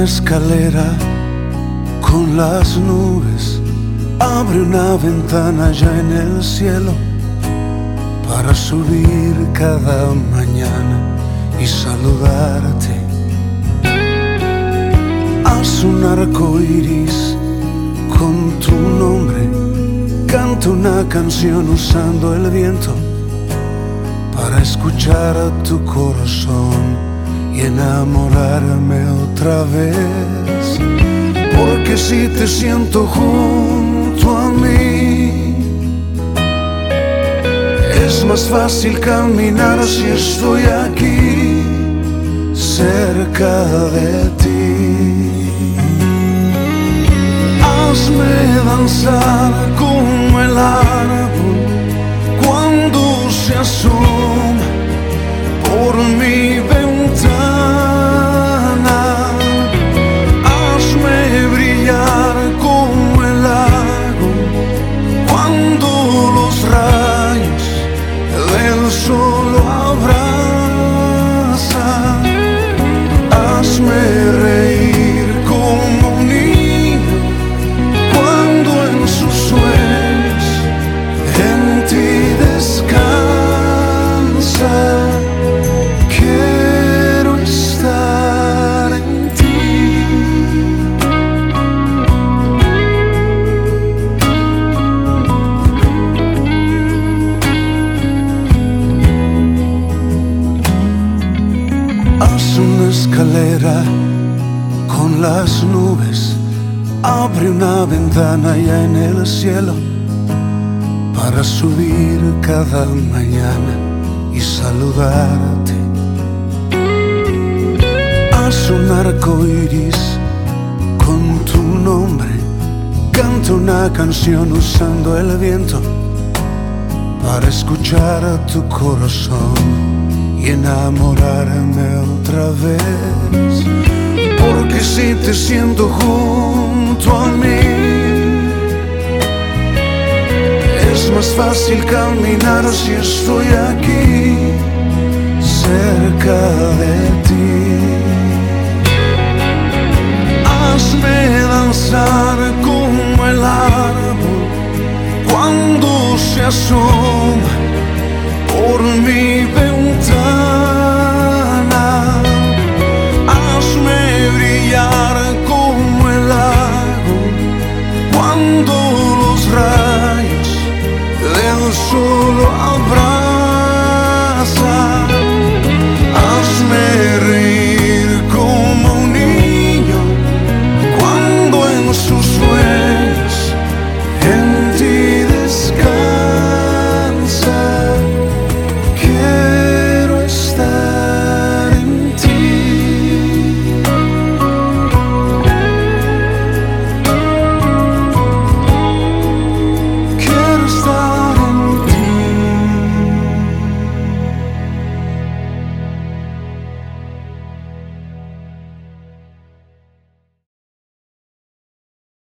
escalera con las nubes, abre una ventana ya en el cielo para subir cada mañana y saludarte. Haz un arco iris con tu nombre, canta una canción usando el viento para escuchar a tu corazón y enamorarme otra vez. Porque si te siento junto a mí, es más fácil caminar si estoy aquí, cerca de ti. Hazme danzar como el árbol cuando se asoma por mi ventana. Hazme brillar como el lago cuando los rayos del sol lo abrazan. Hazme reír como un niño cuando en sus sueños en ti descansa. Quiero estar en ti. Haz una escalera con las nubes, abre una ventana ya en el cielo para subir cada mañana y saludarte. Haz un arco iris con tu nombre, canta una canción usando el viento para escuchar a tu corazón y enamorarme otra vez. Porque si te siento junto a mí, es más fácil caminar si estoy aquí, cerca de ti. Hazme danzar como el árbol cuando se asoma por mi ventana.